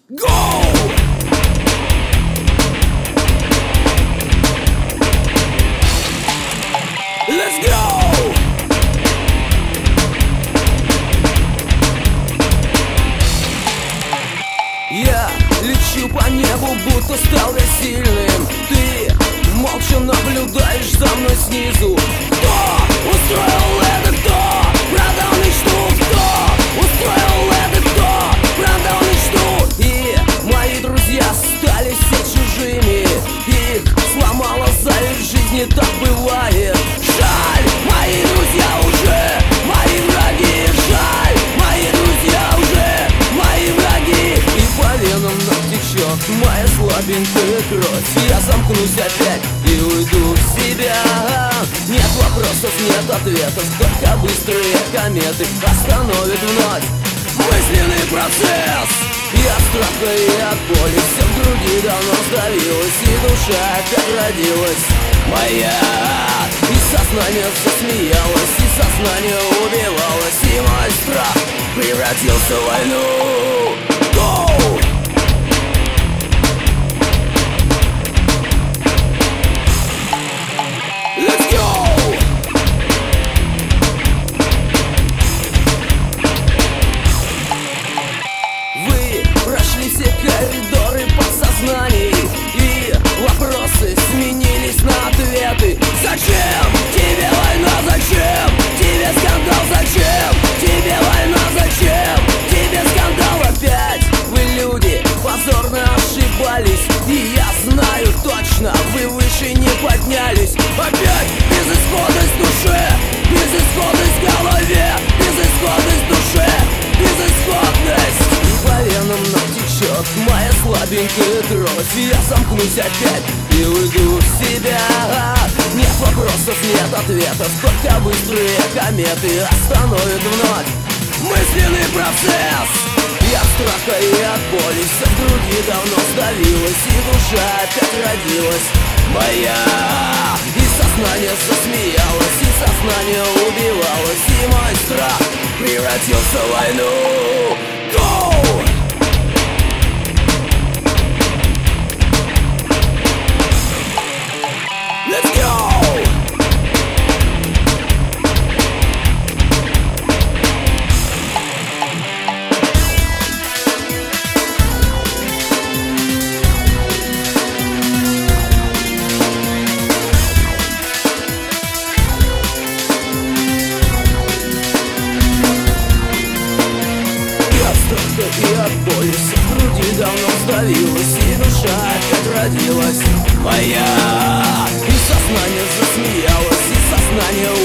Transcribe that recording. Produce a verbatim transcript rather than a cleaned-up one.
Go! Let's go! Я лечу по небу, будто стал я сильным. Ты молча наблюдаешь за мной снизу. Кто устроил это? Кто продал мечту? Кто устроил это? Кто продал мечту? И мои друзья стали все чужими. Их сломала зависть жизни, так бывает. Жаль, мои друзья уже мои враги. Жаль, мои друзья уже мои враги. И по венам нам течет моя слабенькая кровь. Я замкнусь опять и уйду в себя. Нет вопросов, нет ответов, только быстрые кометы остановят вновь мысленный процесс. И от страха, и от боли все в груди давно сдавилось, и душа опять родилась моя. И сознание засмеялось, и сознание убивалось, и мой страх превратился в войну. Go! Let's go! Вы прошли все коридоры подсознаний, и вопросы сменились на ответы. Зачем тебе война? Зачем тебе скандал? Зачем тебе война? Зачем тебе скандал? Опять вы, люди, позорно ошибались, и я знаю точно, вы выше не поднялись. Опять безысходность в душе, безысходность в голове, безысходность в душе, безысходность. И по венам нам течет моя слабенькая кровь. Я замкнусь опять и уйду в себя. Нет вопросов, нет ответов, только быстрые кометы остановят вновь мысленный процесс. И от страха, и от боли все в груди давно сдавилось, и душа опять родилась моя. И сознание засмеялось, и сознание убивалось, и мой страх превратился в войну. Go! Let's go! И от боли все в груди давно сдавилось, и душа опять родилась моя. И сознание засмеялось, и сознание